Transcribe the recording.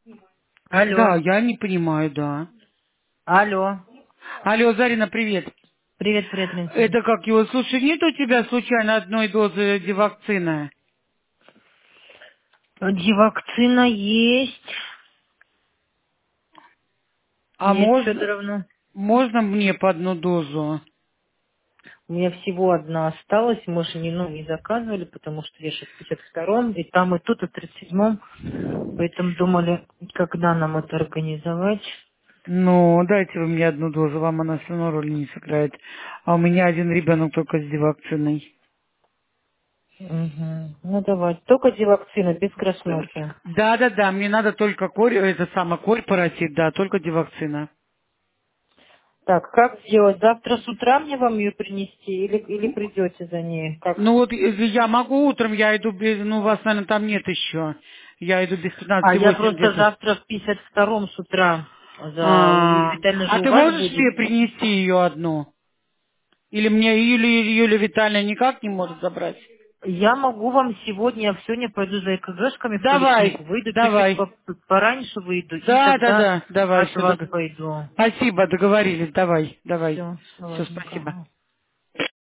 Алло. Да, я не понимаю, да. Алло. Алло, Зарина, привет. Привет, привет, Лентин. Это как его, слушай, нет у тебя случайно одной дозы дивакцины? Вакцина есть. А Есть, можно, Федоровна. можно мне по одну дозу? У меня всего одна осталась. Мы же не заказывали, потому что я сейчас в 52-м, и там, и тут, и в 37-м. Поэтому думали, когда нам это организовать. Ну, дайте вы мне одну дозу, вам она все равно роли не сыграет. А у меня один ребенок только с дивакциной. Угу. Ну, давай. Только вакцина, без краснухи. Да, мне надо только это самое, корпоратив, да, только дивакцина. Так, как сделать? Завтра с утра мне вам ее принести или придете за ней? Как? Ну вот я могу утром, я иду без, ну вас, наверное, там нет еще. Я иду без А я 15,8 просто где-то. завтра в 52-м с утра. Витальна же А у ты вас можешь будет. мне принести ее одну? Или мне Юлия Витальевна никак не может забрать? Я могу вам сегодня, я сегодня пойду за ЭКГшками в поликлинику. Давай, Выйду чуть-чуть давай. пораньше выйду и тогда Да, давай, от все, вас пойду. спасибо, договорились, давай. Все, Все, ладненько. спасибо. Ага.